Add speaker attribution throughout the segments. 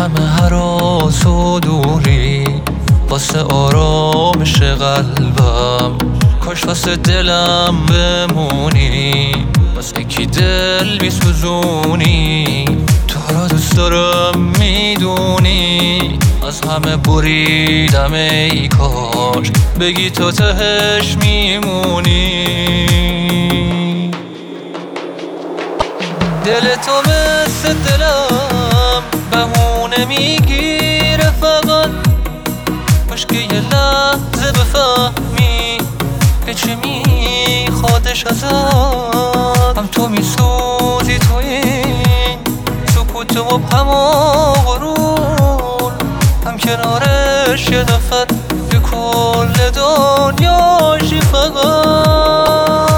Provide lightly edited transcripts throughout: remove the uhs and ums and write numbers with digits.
Speaker 1: همه هراس و دوری واسه آرامش قلبم، کاش واسه دلم بمونی، واسه کی دل میسوزونی. تو را دوست دارم میدونی، از همه بریدم ای کاش بگی تو تهش میمونی. دل تو مثل دلم بهونه میگیره، فقط باش که یه لحظه بفهمی که چه میخوادش ازت. هم تو میسوزی تو این سکوت مبهم و غرور، هم کنارش یه دفعه به کل دنیاشی فقط.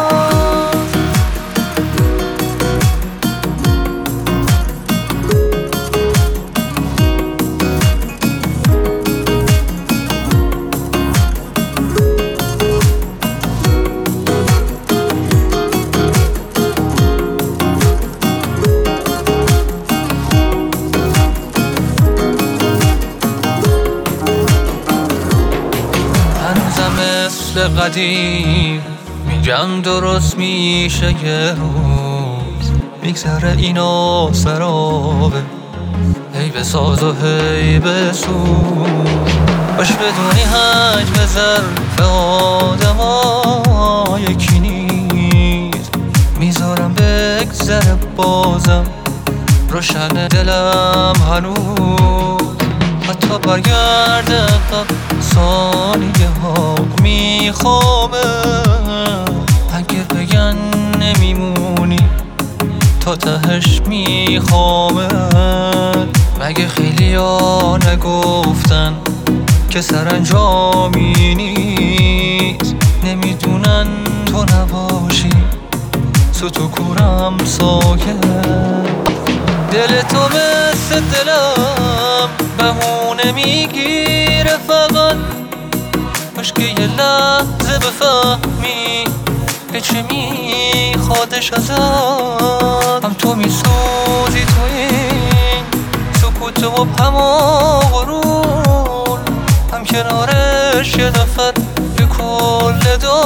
Speaker 1: مثل قدیم میگم درست میشه یه روز، میگذره اینا سرابه هی بساز و هی بسوز. باش بدونی حجم ظرف آدم ها یکی نیست، میذارم بگذره بازم روشن دلم هنوز. حتی برگرده ثانیه ها میخوامه، اگر بگن نمیمونی تا تهش میخوامه. مگه خیلی ها نگفتن که سرانجامی نیست، نمیدونن تو نباشی تو کورم ساکت. دل تو مثل دلم بهونه میگیره، فقط باش که یه لحظه بفهمی که چه میخوادش ازت. هم تو میسوزی تو این سکوت مبهم و غرور، هم کنارش یه دفعه به کل